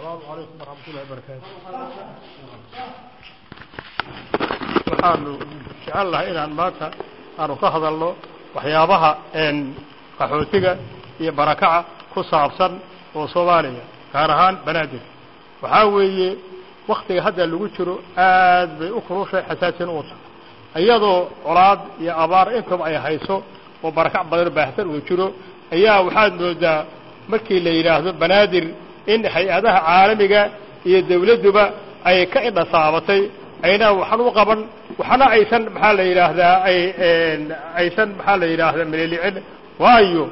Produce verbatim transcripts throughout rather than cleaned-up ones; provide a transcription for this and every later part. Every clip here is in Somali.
السلام عليكم ورحمة الله وبركاته. وحانو جعل الله إلى أن مات أنو كهذ الله وحيابها أن قحوتك هي بركة كصابصا وصومالية كارهان بنادر وحاوي وقت هذا اللي قلته آد بأخروش حساسين أوصى أيضا أولاد يا أبار إنكم أي حيثو وبركة بدر بحثر ويشرو أيها وحاد نودا مركي اللي يلاحظ بنادر إن حيادها عالمية هي الدولة دبا أي كائن صعبتي أينا وحنو قبل وحنا أيسن محل يلاحظ أي أيسن محل يلاحظ من اللي عند وايو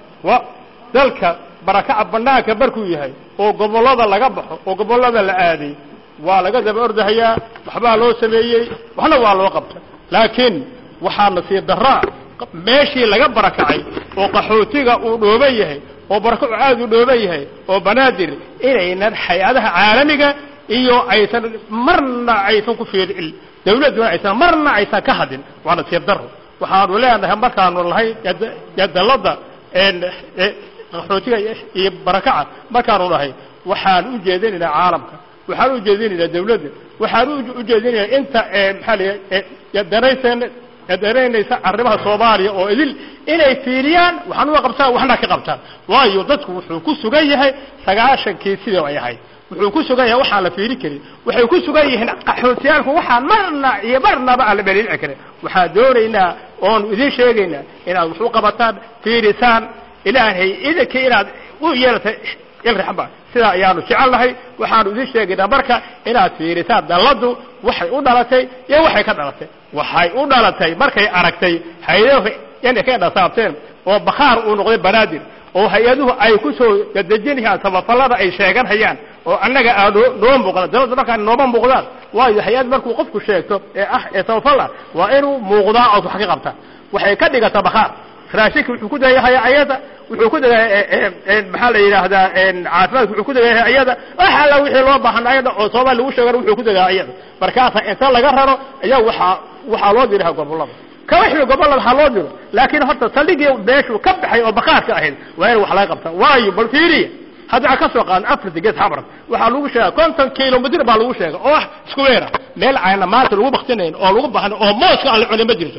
وذلك بركة بناك بركوي هاي وقبل هذا لقبح وقبل هذا العادي ولقد بأرضها وحبا لو سميي وحنا والله قبته لكن وحنا في الدراء ماشي لقى بركعي وقحوتيغا ودوبيه وبركع عاد ودوبيه وبنادر إلينا الحياة عالمية iyo aysan marna aysan ku fiirin dawladdu aysan marna aysan ka hadin waana sii daro waxaan leeyahay markaan wallahi yadalada een qaxootiga iyo barakaca markaan wallahi waxaan u jeedinaynaa caalamka waxaan u jeedinaynaa dawladda waxaan u jeedinaynaa inta maxalliga yadanaysan yadanaysa arrimaha Soomaaliya oo idil inay fiiriyaan waxaan u qabtaa waxna ka qabtaan waayo dadku wuxuu ku sugan yahay sagaashan kii sidoo ay ahayd wuxuu ku sugan yahay waxa la fiiri kari waxay ku sugan yihiin qaxootiyaalku waxa marna iyo marna ba la bariin kare waxa doonaynaa oo idin sheegaynaa inaad wuxuu qabataan fiirisan ilaahay idinka inaad u yeeltay ilraxba sida ayaanu jecelahay waxaanu idin sheegaynaa marka inaad fiirisan daladu waxay u dhalatay iyo waxay ka dhalatay waxay u dhalatay markay aragtay hay'adaha inay ka dhasaabteen oo bakhaar uu noqday banaadir oo hay'aduhu ay ku soo dadajinayaan sababada ay sheegan hayaan oo annaga aad noo muuqda dawladda markaan nooma muuqdaan waayo hay'ad markuu qofku sheegto ee ah ee sababala waa inuu muuqdaa oo wax ka qabta waxay ka dhigata bakhaar raashik wuxuu ku dayahay ayada wuxuu ku dayahay maxaa la yiraahdaa caafimaad wuxuu ku dayahay ayada waxa la wixii loo baahan ayada oo Soomaali lagu sheegay wuxuu ku dayahay ayada markaas inta laga raro ayaa waxa waxa loo diray gobolada ka wixii gobolada waxa loo diro laakiin horta taligi beeshu ka baxay oo bakhaarka ahayd waa in wax laga qabta waayo bal fiiriya هذا عكسه قان أفرد جت حبر وحلوه شيء كونتن كيلو مدير بالوه شيء أوه سكويرة ميل عينا مات الوه بختنين أو الوه بحنا أو موسى على على مدرسة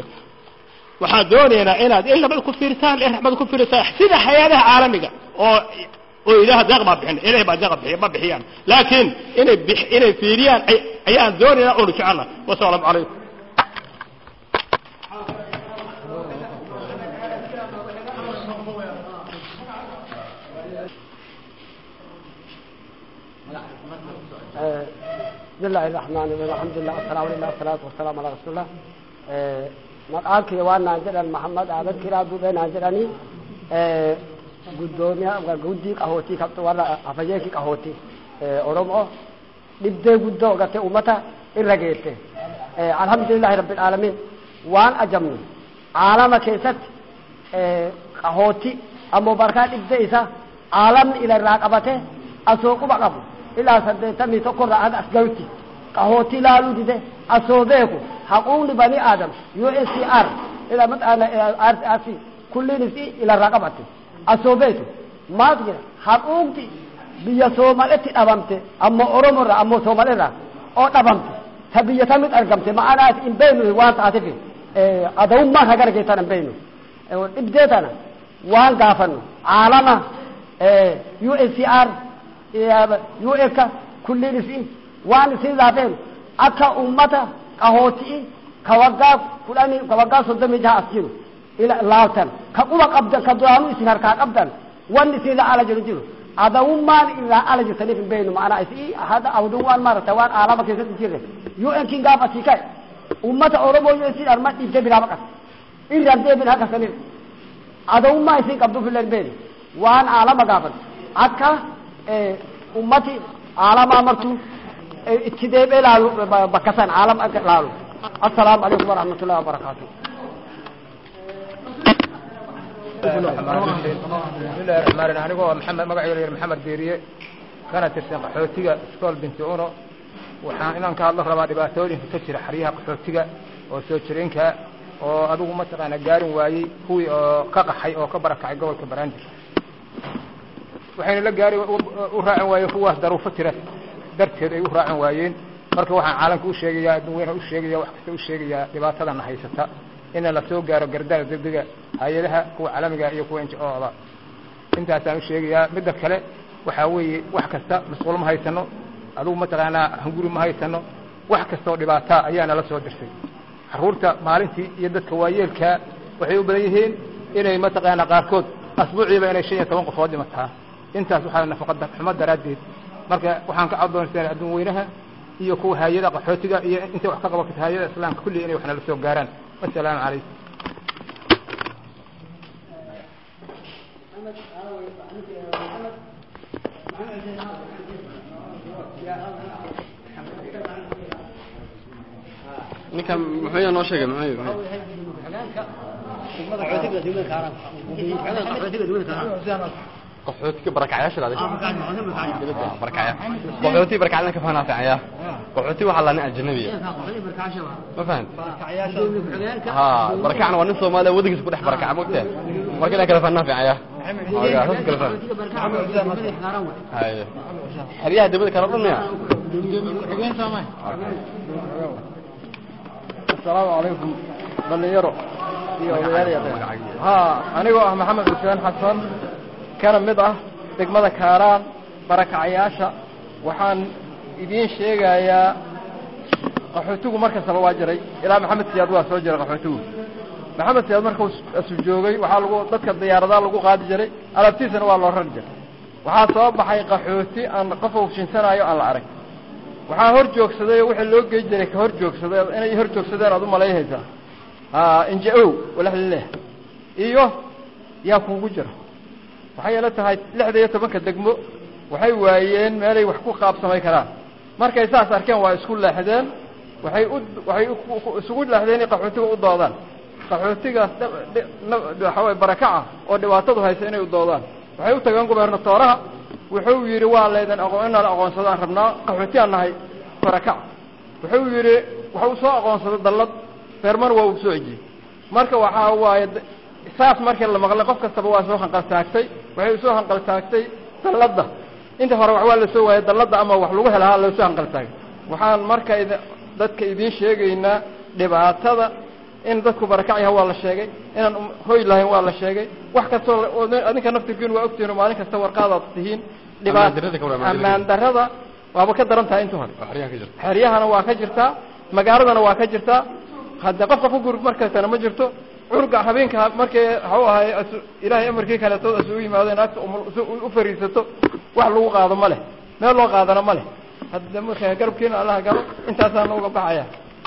وحدوني أنا أنا إلا بدكم في رسالة إحنا بدكم في رسالة حسين حياتها عالمية أو وإله دغب بحنا إله بعد دغب بحنا بحيان لكن إني بح إني في ريان أي أيام دوني أنا أقول إن شاء الله والسلام عليكم بسم الله الرحمن الرحيم الحمد لله والسلام على والصلاة والسلام على رسول الله مقالك وانا جدا محمد عبد كراد بين جداني قدوميا وقودي قهوتي كبت ولا أفجيك قهوتي أورمو نبدأ قدو قت أمتا الرجيت الحمد لله رب العالمين وان أجمني عالم كيست قهوتي أمو بركات نبدأ إسا عالم إلى الرقبته أسوق بقبو إلا سدتني تقول هذا أسجوتي قهوتي لا لودي أصوبه حقوق بني آدم يو إس سي آر إلى مت أنا آر أسي كل نفسي إلى رقبتي أصوبه ما تجي حقوقي بيسومالتي أبامتي أما أورمورا أما سومالرا أو أبامتي تبي يتمت أرقمتي ما أنا إن بينه وان تعرفي أدوم ما هكذا كيسان بينه إبدأنا وان قافنه عالمه يو إس سي آر يو إكا كل نفسي وان سيزافين أكا أمتا قهوتي كوغا فلاني كوغا صدمي جها أسجنو إلى لاوتن كقوة قبدا كدوانو إسنار كاك أبدا وان سيزا على جنجينو هذا أمان إلا على جسنيف بينه معنا إسي هذا أودوان مارة وان آلامة كيسة تجيره يو إنكين قابا تيكاي أمتا أوروبو يو إسي أرمات إبتي بلا بقى إن رمضي من هكا سنيف هذا أمان إسي قبدو في الليل بينه وان آلامة قابا أكا أمتي عالم أمرتو اتداب إلى بكسان عالم أكلالو السلام عليكم ورحمة الله وبركاته بسم الله الرحمن الرحيم أنا محمد مقعي محمد بيريه كانت تسمى قحوتيga سكول بنت أونو waxaan inaan ka hadlo rabaa dhibaatooyinka ka jira xariyaha qaxootiga oo soo jireenka oo adigu ma taqaan gaarin waayay kuwii oo ka qaxay oo ka barakacay gobolka Banaadir waxayna la gaari u raacin waayeen kuwaas daruufo tira darteed ay u raacin waayeen marka waxaan caalamka u sheegayaa adduunweynaha u sheegayaa wax kasta u sheegayaa dhibaatadan haysata in la soo gaaro gardaar degdega hay'adaha kuwa caalamiga iyo kuwa N G O-da intaasaan u sheegayaa midda kale waxaa weeye wax kasta mas'uul ma haysano adugu mataqaanaa hanguri ma haysano wax kasta oo dhibaata ayaana la soo dirsay caruurta maalintii iyo dadka waayeelka waxay u badan yihiin inay mataqaanaa qaarkood asbuuciiba inay shan iyo toban qofood dhimataa intaas waxaa nafaqada xumo daraadeed marka waxaan ka coddoonaysaa adduunweynaha iyo kuwa hay'adaha qaxootiga iyo inta wax ka qabato hay'adaha islaamka kulli inay waxna la soo gaaraan assalaamu calaykum ninkan muxuu noo sheegay muxuu qaxootiga barakacayaasha barakacayaasha qaxootiga barakacayaasha ka faanaa fiicaya qaxootiga waxa la nin ajnabi ma fahant ha barakacna waa nin Soomaali wadigiisa ku dhex barakaca moogtaa marka la kala faanaa fiicaya waaga has kala faan haye xariyaha dibada kala dhunaya السلام عليكم dhalinyaro iyo odayaal ha anigu ah Maxamed Xuseen Xasan kana mid ah degmada Kaaraan barakacayaasha waxaan idin sheegayaa qaxootigu markasta waa jiray ilaa Maxamed Siyaad waa soo jiray qaxootigu Maxamed Siyaad markuu asu joogay waxa lagu dadka diyaaradaha lagu qaadi jiray alabtiisana waa loo rar jiray waxa soo baxay qaxooti aan qof uu shinsanayo aan la arag waxaa hor joogsaday wixii loo geey jiray ka hor joogsaday inay hor joogsadeen aad u maleeyaysaa ah N G O wala xillee iyo yaa kuugu jira waxay la tahay lixdan iyo toban ka degmo waxay waayeen meelay wax ku qaabsamay karaan markay saas arkeen waa isku leexdeen waxay waxay isugu leexdeen qaxootiga u doodaan qaxootiga waxa way barakaca oo dhibaatadu haysa inay u doodaan waxay u tagaan gobernatooraha wuxuu yiri waa leedan aqoon inaan aqoonsadaan rabnaa qaxooti aan nahay barakac wuxuu yiri wuxuu soo aqoonsaday dallad ferman waa uu soo ejiyay marka waxa waaye saas markii la maqlay qof kasta waa soo hanqal taagtay waxay soo hanqal taagtay dalladda inta hore wax waa la soo waayay dalladda ama wax lagu helaa la soo hanqal taagay waxaan marka dadka idin sheegaynaa dhibaatada in dadku barakac yahay waa la sheegay inaan hoy lahayn waa la sheegay wax kasta oo adinka naftigiin waa ogtiin maalin kasta warqaadaad tihiin dhibaatada amaan darada waaba ka daran tahay inta hore xeriyahana waa ka jirtaa magaaladana waa ka jirtaa hadda qof qof gurub markaasna ma jirto urga habeenka markay waxa ahay ilaahay amarkii kale tood soo yimaadeen aad u fariisato wax lagu qaado ma leh meel loo qaadana ma leh hadda markay garabkiina Allah galo intaasaan uga baxaya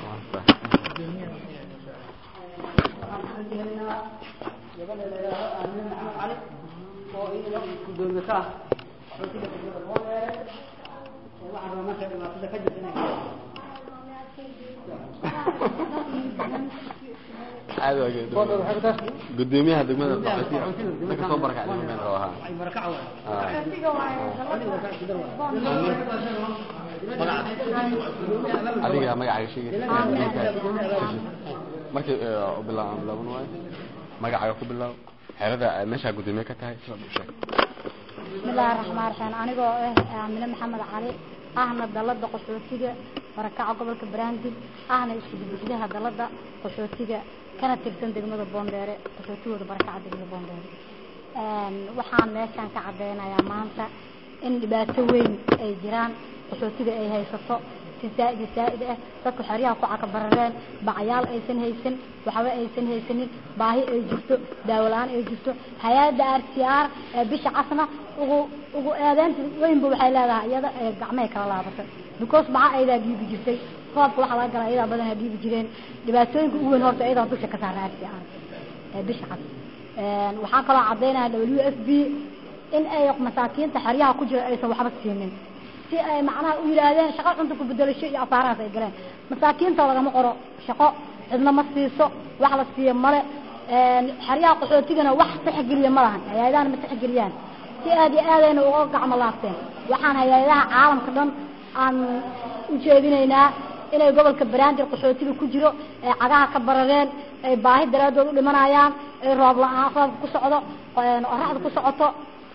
هذا قدوميها دقمنا الطاقتية لك صوب بركة عليهم بين رواها أديك ما قاعد شيء ما كي بالله بالله بنواي ما قاعد يقول بالله هذا مش قدوميها كتاعي بسم الله الرحمن الرحيم أنا جو من محمد علي أهنا دلدا قصوتيجا بركة قبل كبراندي أهنا إسكت بجدها دلدا قصوتيجا كانت ترسم دقمة بوندارة قصوتيجا بركة دقمة بوندارة وحنا ناس كان كعبنا يا مانتا إن باتوين أي جيران قصوتيجا أي هاي صفاء زائد زائد dadku xariyaha ku caqabareen bacayaal aysan haysan waxa ay aysan haysanin baahi ay jirto daawalaan ay jirto hay'adda R C R bisha casna ugu ugu aadaan weyn buu waxay leedahay iyada gacmaha kala laabatay because baca ayda diibi jirtay qoobka waxa laga galay iyada badan diibi jireen dhibaatooyinka ugu weyn horta iyada dusha ka saaray R C R bisha cas een waxa kala cadeynaa W F B in ay masaakiinta xariyaha ku jira aysan waxba siinin si ay macnaha u yiraahdeen shaqo cunto ku bedelasho iyo afaaraha ay galeen masaakiinta laga qoro shaqo cidna ma siiso wax la siiyo male een xariyaha qaxootigana wax saxgeliya ma lahan hay'adahan ma saxgeliyaan si aad iyo aad ay uga gacmo laabteen waxaan hay'adaha caalamka dhan aan u jeedinaynaa inay gobolka Banaadir qaxootiga ku jiro ay cagaha ka barareen ay baahi daraadood u dhimanayaan ay roob la'aan roob ku socdo qorraxda ku socoto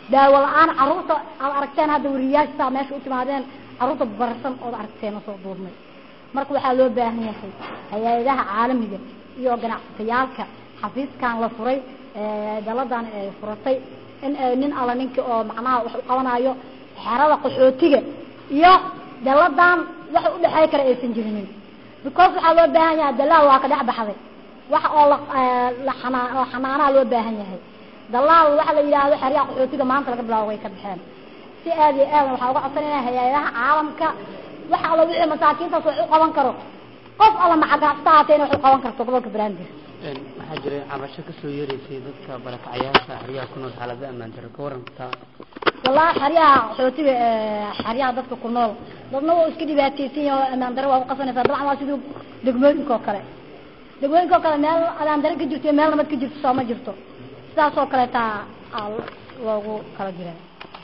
daawo la'aan carruurta aad aragteen hadda wariyaasha meesha u timaadeen carruurta barsan oo aragteen soo duubnay marka waxaa loo baahan yahay hay'adaha caalamiga iyo ganacsatayaalka xafiiskan la furay daladan ay furatay in nin alla ninka oo macnaha wax u qabanayo xerada qaxootiga iyo daladan wax u dhaxay kara aysan jirinin because waxaa loo baahan yahay dalaal waa ka dhex baxday wax oo la xanaanaa loo baahan yahay dalaal waxa la yiraahdo xeryaha qaxootiga maanta laga bilaabo way ka baxeen si aad iyo aad waxa uga codsanaynaa hay'adaha caalamka waxa la wixii masaakiinta soo u qaban karo qof alla macagaastaa inuu wax u qaban karto gobolka Banaadir een waxa jiray cabasho ka soo yeereysay dadka barakacayaasha xeryaha ku nool xaaladda ammaan darro ka waranta والله حريها حوتي حريها ضدك كنول ضدنا واسكدي بهاتيسين أمان دروا وقصنا فضل عم واسيدو دقمين كوكرة دقمين كوكرة مال أمان درك جرتي مال ما تكجرت سوا ما جرتو سا سوكرة تا لوجو كلا جيران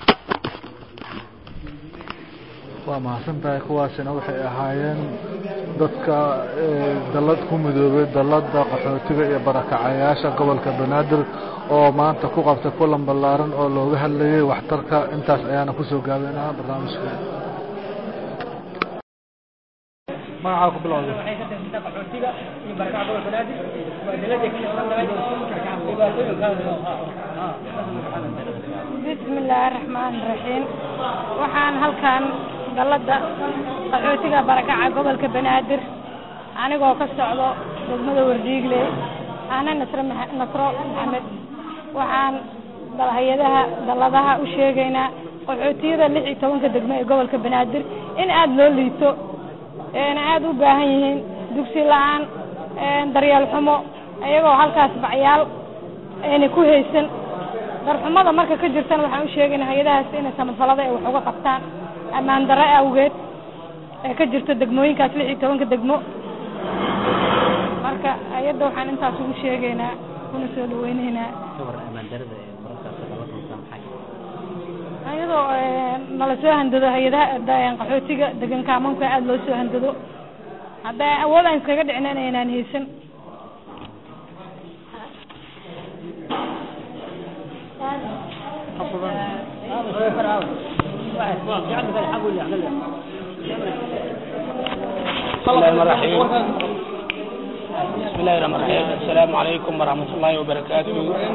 وما سنتا إخواسنا وحي أحيان ضدك دلت كم ذوبة دلت قحوتي بركة عياشة قبل كبنادر oo maanta ku qabtay kulan ballaaran oo looga hadlayay waxtarka intaas ayaana ku soo gaabeynaa barnaamijka magaca ku bilowday waxay ka tirsan qaxootiga iyo barakaca gobolka Banaadir waa dalada bismillahir rahmaanir rahiim waxaan halkan dalada qaxootiga barakaca gobolka Banaadir anigoo ka socdo degmada Wardiigle ana nasra nasro Maxamed waxaan hay'adaha daladaha u sheegaynaa qaxootiyada lix iyo toban degmo ee gobolka Banaadir in aad loo liito in aad u baahan yihiin dugsi la'aan daryeel xumo ayagoo halkaas bacyaal ay ku haysan darxumada marka ka jirtan waxaan u sheegaynaa hay'adahaas in samafalada ay wax uga qabtaan amaan darro awgeed ee ka jirto degmooyinkaas lix iyo toban degmo marka ayada waxaan intaas ugu sheegaynaa kuna soo dhaweynaynaa sawir amaan darada ee markaas la qonsan maxay ayadoo nala soo handado hay'adaha daayan qaxootiga deegaanka amanka aad loo soo handado hadda awood aan iskaga dhicnaan inaan haysan بسم الله الرحمن الرحيم السلام عليكم ورحمة الله وبركاته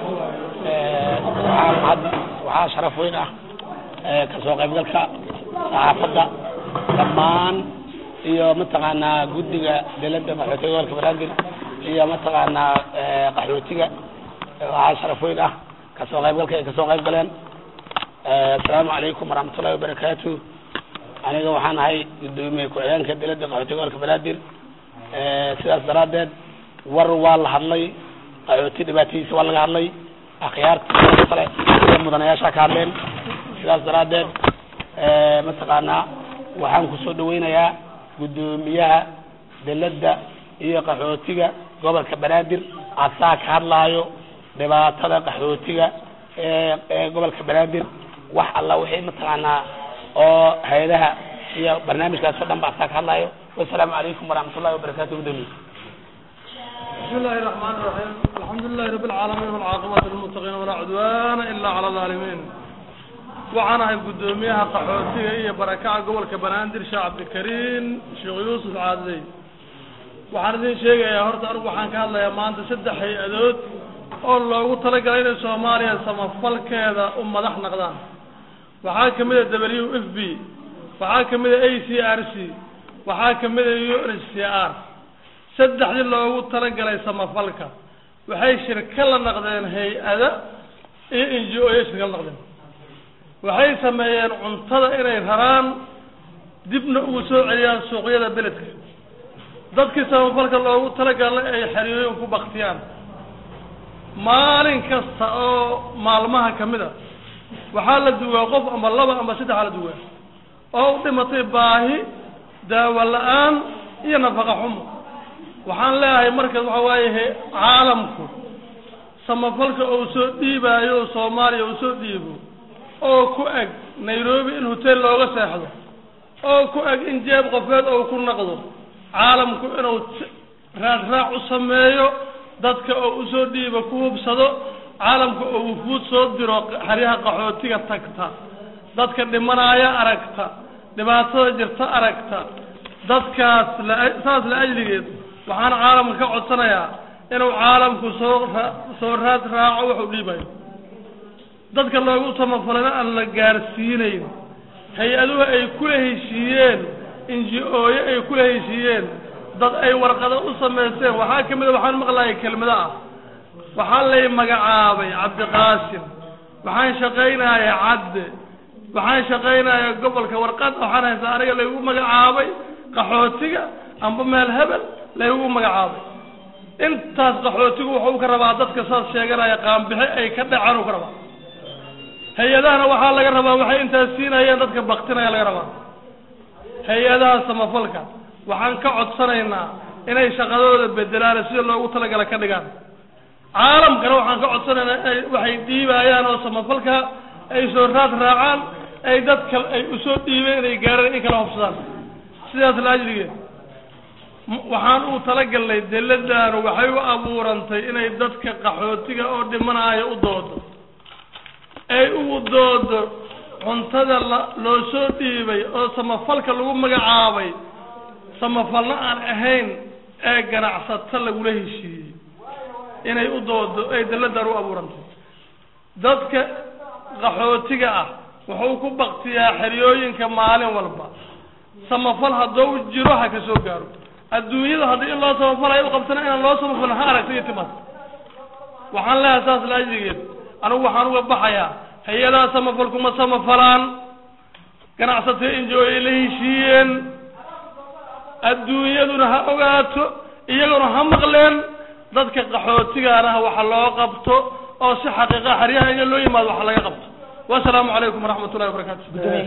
waxaan had waxaa sharaf weyn ah ka soo qayb galka saxaafadda dhammaan iyo mataqaanaa guddiga dawladda qaxootiga gobolka Banaadir iyo mataqaanaa qaxootiga waxaa sharaf weyn ah ka soo qayb galka ka soo qayb galeen assalaamu calaykum waraxmatullaahi wabarakaatuh aniga waxaan ahay gudoomiye ku-xigeenka dawladda qaxootiga gobolka Banaadir sidaas daraadeed war waa la hadlay qaxooti dhibaatadiisa waa laga hadlay akhyaarta kale iyo mudanayaasha ka hadleen sidaas daraadeed mataqaanaa waxaan ku soo dhaweynayaa gudoomiyaha dawladda iyo qaxootiga gobolka Banaadir asaa ka hadlaayo dhibaatada qaxootiga ee gobolka Banaadir wax alla wixii mataqaanaa oo hay'adaha iyo barnaamijkaas oo dhan ba asaa ka hadlaayo والسلام عليكم ورحمة الله وبركاته بدوني بسم الله الرحمن الرحيم الحمد لله رب العالمين والعاقبة للمتقين ولا عدوان إلا على الظالمين وعنا القدومية قحوتية بركة قبل كبناندر شعب الكريم شيخ يوسف عادلي وعنا ذي شيء يا هرت أربع حن كان الله يمان تسد حي أدود الله وطلق علينا سوماليا سمفل كذا أم ضحنا قدام وحاكم إذا دبليو إف بي وحاكم إذا أي سي آر سي waxaa ka mid ah U N H C R saddexdii loogu talagalay samafalka waxay shirka la noqdeen hay'ada iyo N G O shirka la noqdeen waxay sameeyeen cuntada inay raraan dibna ugu soo celiyaan suuqyada beledka dadkii samafalka loogu talagalay ay xariireen ku baqtiyaan maalin kasta oo maalmaha kamid ah waxaa la duwaa qof ama laba ama saddex la duwaa oo u dhimatay baahi daawo la'aan iyo nafaqa xumo waxaan leeyahay markaas waxa waaye caalamku samafalka uu soo dhiibaayo Soomaaliya uu soo dhiibo oo ku ag Nairobi in hotel looga seexdo oo ku ag in jeeb qofeed oo ku naqdo caalamku inuu raad raac u sameeyo dadka oo u soo dhiibo ku hubsado caalamka oo wufuud soo diro xeryaha qaxootiga tagta dadka dhimanaya aragta dhibaatada jirta aragta dadkaas saas la ajligeed waxaan caalamka ka codsanayaa inuu caalamku soo soo raad raaco wuxuu dhiibayo dadka loogu samafalana aan la gaarsiinayn hay-aduhu ay kula heshiiyeen N G O ay kula heshiiyeen dad ay warqado u sameysteen waxaa ka mid ah waxaan maqlaayay kelmada ah waxaa lay magacaabay Cabdiqaasim waxaan shaqaynayaa cadde waxaan shaqaynayaa gobolka warqad waxaan haysaa aniga lagu magacaabay qaxootiga amba meel hebel lagu magacaabay intaas qaxootigu wuxuu ka rabaa dadka saas sheeganaya qaanbixi ay ka dhacaan uu ka rabaa hay-adahana waxaa laga rabaa waxay intaas siinayeen dadka baktinaya laga rabaa hay-adaha samafalka waxaan ka codsanaynaa inay shaqadooda bedelaan sida loogu talagalay ka dhigaan caalamkana waxaan ka codsanaynaa inay waxay dhiibayaan oo samafalka ay soo raad raacaan ay dadka ay u soo dhiibeen inay gaaraan in kala hubsadaan sidaas la ajligeed waxaan u talagalnay dawladdaanu waxay u abuurantay inay dadka qaxootiga oo dhimanaya u doodo ay ugu doodo cuntada loo soo dhiibay oo samafalka lagu magacaabay samafalna aan ahayn ee ganacsato lagula heshiiyey inay u doodo ay dawladdaanu u abuurantay dadka qaxootiga ah wuxuu ku baktiyaa xeryooyinka maalin walba samafal hadduu jiro ha ka soo gaaro adduunyada haddii in loo samafalayo u qabtana inaan loo samafalin ha aragto iyo timaad waxaan leeyahay saas la ajligeed anigu waxaan uga baxayaa hay-adaha samafalku ma samafalaan ganacsato N G O ay la heshiiyeen adduunyaduna ha ogaato iyaguna ha maqleen dadka qaxootigaana waxa loo qabto oo si xaqiiqa xariyaha in loo yimaado waxa laga qabto والسلام عليكم ورحمة الله وبركاته.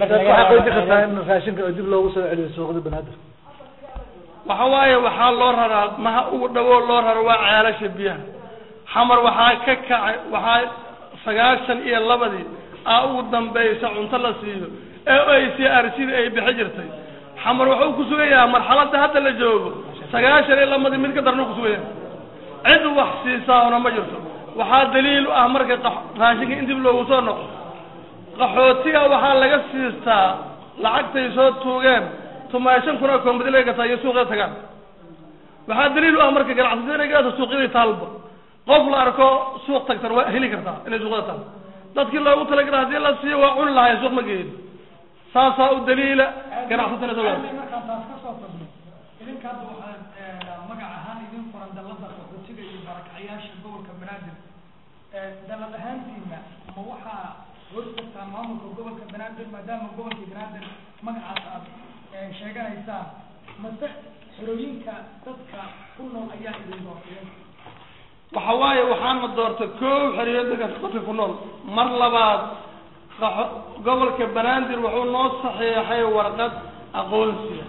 وحواي وحال لورها ما هو دور لورها رواع على شبيها حمر وحا كك وحا سجاشن إيه اللبدي أو دنبي سعون ثلاثين أو أي سي أرسيد أي بحجرتي حمر وحو كسوية مرحلة هذا اللي جواب سجاشن إيه اللبدي من كدر نكسوية عدو وحسيسا ونمجرته وحا دليل أمرك راشك إنت بلو وصلنا qaxootiga waxa laga siistaa lacagtay soo tuugeen tumaashan kuna koombidileey ka tahay suuqa tagaan waxa daliil u ah marka ganacsiga gaada suuqyada talba qof la arko suuq tagtar waa heli kartaa inay suuqada taal dadkii loogu talagalay hadii la siiyo waa cun lahayn suuq ma geeyay saasa u daliila ganacsiga soo gaar markaan taas ka soo tabno idinka hadda waxaan magac ahaan idin qoran dalada qaxootiga iyo barakacayaasha gobolka Banaadir ee dalad ahaantiina ma waxa horta maamulka gobolka Banaadir maadaama gobolka Banaadir magacaas aad sheeganaysaa mase xorooyinka dadka ku nool ayaa idin doortay waxa waaye waxaan ma doortay koow xoriyada dadka ku nool mar labaad gobolka Banaadir wuxuu noo saxiixay warqad aqoonsiga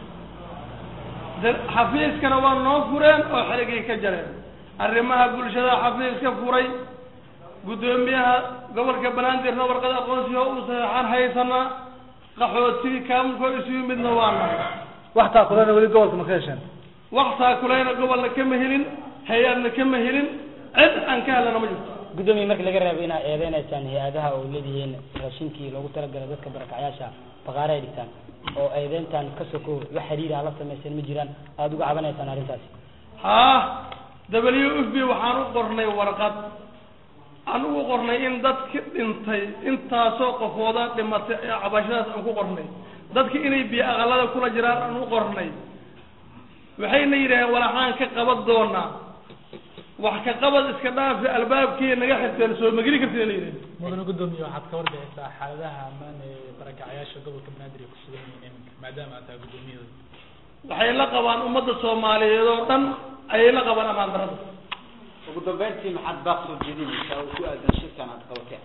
xafiiskana waa noo fureen oo xilligii ka jareen arrimaha bulshada xafiiska furay gudoomiyaha gobolka Banaadir warqad aqoonsiga uu saxaan haysana qaxooti kaamko isu midna waana waxta kulana wali gobolka ma kaashan waxta kulana gobolka kama helin hay'adna kama helin cid aan ka helana ma jirto gudoomiye markii laga reebay inay eedeynaysan hay'adaha oo leeyihiin raashinkii lagu talagalay dadka barakacayaasha baqaar ay dhigtaan oo eedeyntan ka soo wax xiriir ah la sameeysan ma jiraan aad uga cabanaysan arintaas ha W F P waxaan u qornay warqad anugu qornay in dadkii dhintay intaasoo qofooda dhimatay cabashadaas aan ku qornay dadkii inay biyo aqalada kula jiraan aan u qornay waxayna yiraahdeen walaxaan ka qabad doona wax ka qabad iska dhaaf albaabkii naga xirteen soo magri kartay leeyahay mudane gudoomiye waxaad ka warbixisay xaaladaha amaan ee barakacayaasha gobolka Banaadir ku sugan yihiin maadaama aad tahay gudoomiye waxay la qabaan ummadda Soomaaliyeed oo dhan ay la qabaan amaan darada ugu dambeyntii maxad baaq soo jeedinaysaa oo ku aadan shirkan aad qabatay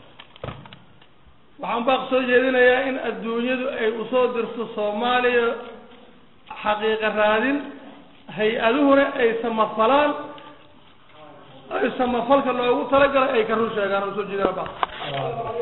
waxaan baaq soo jeedinayaa in adduunyadu ay u soo dirto Soomaaliya xaqiiqo raadin hay-aduhuna ay samafalaan ay samafalka loogu talagalay ay ka run sheegaan oo soo jeedaan baaq